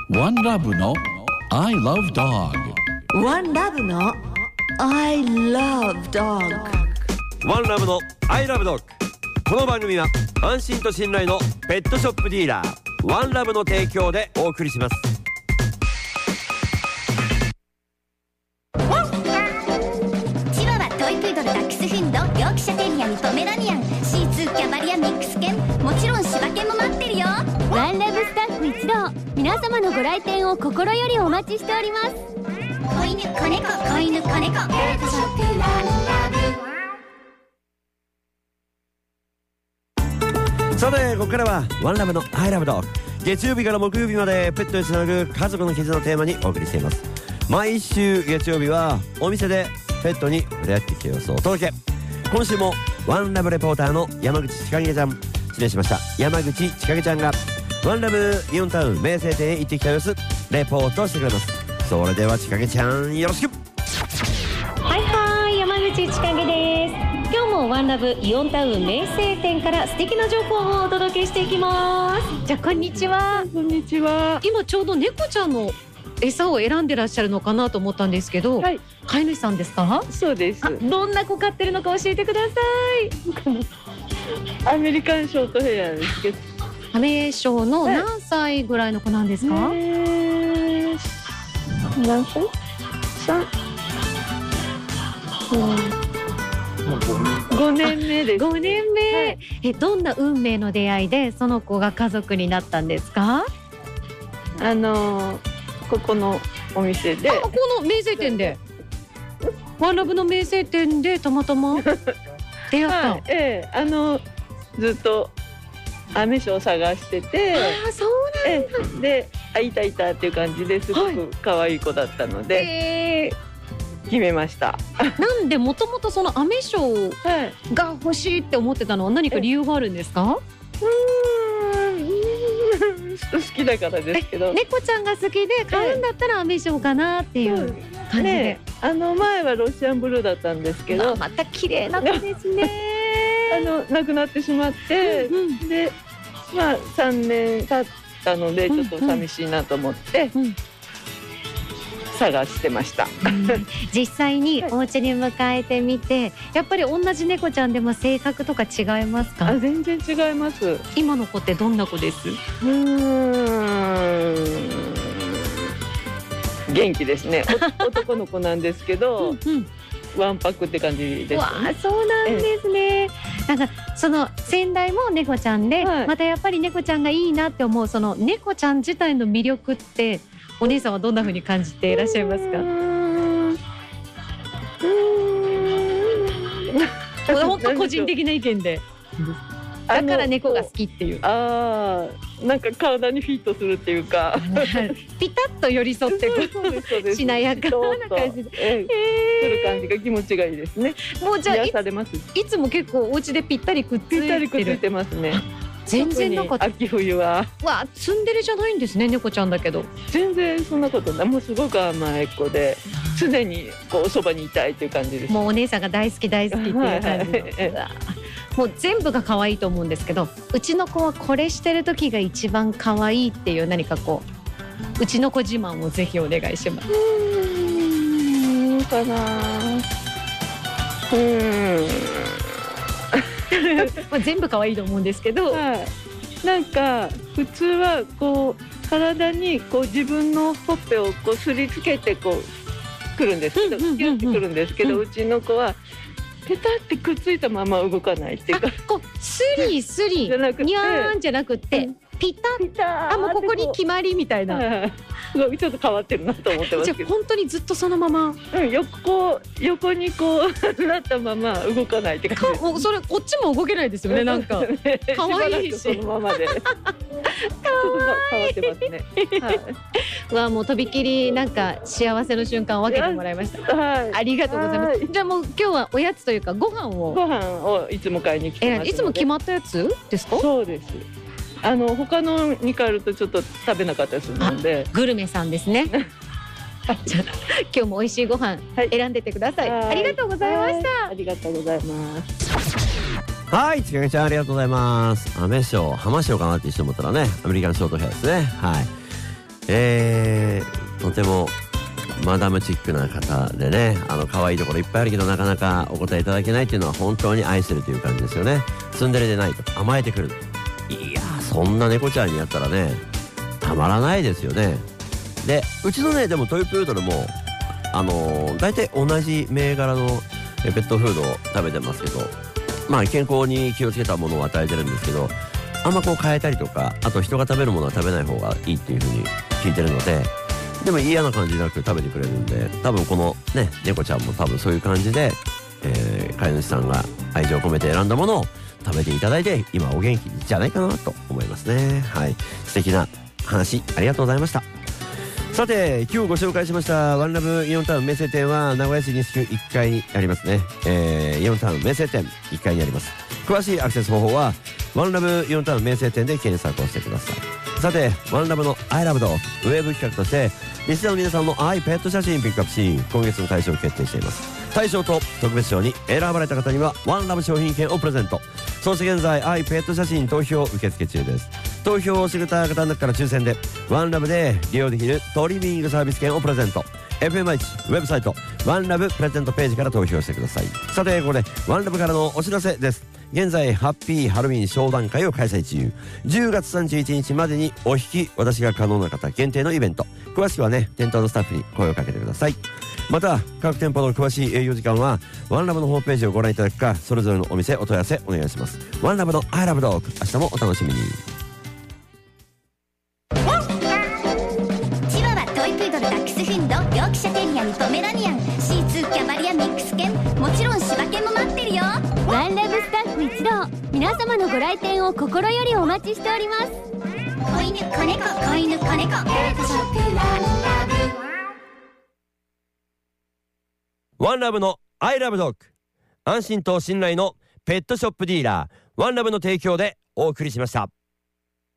ワンラブの I love dog。 ワンラブの I love dog。 ワンラブの I love dog。 この番組は安心と信頼のペットショップディーラーワンラブの提供でお送りします。 チワワ、トイプードル、ダックスフンド、ヨークシャテリアにポメラニアン、シーツー、キャバリア、ミックス犬、もちろん柴犬も待ってるよ。 ワンラブスタッフ一同、皆様のご来店を心よりお待ちしております。 子犬、子猫、子犬、子猫、ペットショップワンラブ。 さてここからはワンラブの I love dog。 月曜日から木曜日までペットにつなぐ家族の絆をテーマにお送りしています。毎週月曜日はお店でペットに触れ合ってきた様子をお届け。今週もワンラブレポーターの山口千景ちゃん、失礼しました、山口千景ちゃんがワンラブイオンタウン名声店へ行ってきた様子レポートしてくれます。それでは千景ちゃん、よろしく。 はいはい、山口千景です。今日もワンラブイオンタウン名声店から素敵な情報をお届けしていきます。 じゃあこんにちは。 こんにちは。 今ちょうど猫ちゃんの餌を選んでらっしゃるのかなと思ったんですけど、 はい、 飼い主さんですか？ そうです。 どんな子飼ってるのか教えてください。 アメリカンショートヘアですけど、 アメショーの何歳ぐらいの子なんですか？ 何歳？3、5年目です。 5年目、はい、どんな運命の出会いでその子が家族になったんですか？ ここのお店で、 ここの名声店でワンラブの名声店でたまたま出会った、 はい、ずっとアメショーを探してて、 そうなんだ。 でいたっていう感じですごく可愛い子だったので、決めました。 なんでもともとそのアメショーが欲しいって思ってたのは何か理由があるんですか？ 好きだからですけど、 猫ちゃんが好きで買うんだったらアメショーかなっていう感じで、 前はロシアンブルーだったんですけど、 また綺麗な子ですね。 亡くなってしまって、で3年経ったのでちょっと寂しいなと思って、探してました。 実際にお家に迎えてみて、やっぱり同じ猫ちゃんでも性格とか違いますか？ 全然違います。 今の子ってどんな子です？ 元気ですね。男の子なんですけど、ワンパクって感じです。 そうなんですね。なんかその先代も猫ちゃんで、またやっぱり猫ちゃんがいいなって思うその猫ちゃん自体の魅力ってお姉さんはどんな風に感じていらっしゃいますか？本当個人的な意見で。だから猫が好きっていう。 なんか体にフィットするっていうか、 ピタッと寄り添ってしなやかな感じで、 する感じが気持ちがいいですね。 もうじゃあ癒されます。 いつも結構お家でぴったりくっついてますね。 全然なんか秋冬はツンデレじゃないんですね、猫ちゃんだけど。 全然そんなことない。もうすごく甘い子で、常にこうそばにいたいっていう感じです。 もうお姉さんが大好きっていう感じの、もう全部が可愛いと思うんですけど、うちの子はこれしてる時が一番可愛いっていう何かこううちの子自慢をぜひお願いします。 かな。 全部可愛いと思うんですけど、 なんか普通はこう体にこう自分のほっぺをこうすりつけてこうくるんですけど、キュッてくるんですけど、うちの子はペタってくっついたまま動かないっていうか、 こうスリスリニャーンじゃなくてピタッ、もうここに決まりみたいな。 ちょっと変わってるなと思ってますけど。 本当にずっとそのまま、 横にこうなったまま動かないって感じ。 それこっちも動けないですよね。なんか可愛いし、 そのままでちょっと変わってますね。 もうとびきりなんか幸せの瞬間を分けてもらいました。ありがとうございます。じゃあもう今日はおやつというかご飯をいつも買いに来てますので。 いつも決まったやつですか？ そうです。他のに変わるとちょっと食べなかったりするので。 グルメさんですね。じゃあ今日も美味しいご飯選んでてください。ありがとうございました。 ありがとうございます。 はい、ちかげちゃんありがとうございます。アメショー、ハマショーかなって一瞬思ったらね、アメリカンショートヘアですね。はい。 とてもマダムチックな方でね、可愛いところいっぱいあるけどなかなかお答えいただけないっていうのは本当に愛してるという感じですよね。ツンデレでないと甘えてくる。いやー、そんな猫ちゃんにやったらねたまらないですよね。でうちのね、でもトイプードルも大体同じ銘柄のペットフードを食べてますけど、まあ健康に気をつけたものを与えてるんですけど、あんまこう変えたりとか、あと人が食べるものは食べない方がいいっていう風に聞いてるので、でも嫌な感じなく食べてくれるんで、多分このね猫ちゃんも多分そういう感じで、飼い主さんが愛情を込めて選んだものを食べていただいて今お元気じゃないかなと思いますね。はい、素敵な話ありがとうございました。さて今日ご紹介しましたワンラブイオンタウン名声店は名古屋市西区1階にありますね。イオンタウン名声店1階にあります。詳しいアクセス方法はワンラブイオンタウン名声店で検索をしてください。さてワンラブの I love dog ウェブ企画としてリスナーの皆さんの愛ペット写真ピックアップし、今月の大賞を決定しています。大賞と特別賞に選ばれた方にはワンラブ商品券をプレゼント。そして現在愛ペット写真投票受付中です。投票をしてくれた方の中から抽選でワンラブで利用できるトリミングサービス券をプレゼント。 FMI ウェブサイトワンラブプレゼントページから投票してください。さてここでワンラブからのお知らせです。現在ハッピーハロウィン商談会を開催中。10月31日までにお引き渡しが可能な方限定のイベント。詳しくはね店頭のスタッフに声をかけてください。また各店舗の詳しい営業時間はワンラブのホームページをご覧いただくか、それぞれのお店お問い合わせお願いします。ワンラブの I love dog、 明日もお楽しみに。 チワワ、トイプードル、ダックスフンド、ヨークシャテリアにポメラニアン、シーツー、キャバリア、ミックス犬、もちろん柴犬も待ってるよ。 ワンラブスタッフ一同、皆様のご来店を心よりお待ちしております。 子犬、子猫、子犬、子猫、ペットショップワンラブ。 ワンラブの I love dog、 安心と信頼のペットショップディーラーワンラブの提供でお送りしました。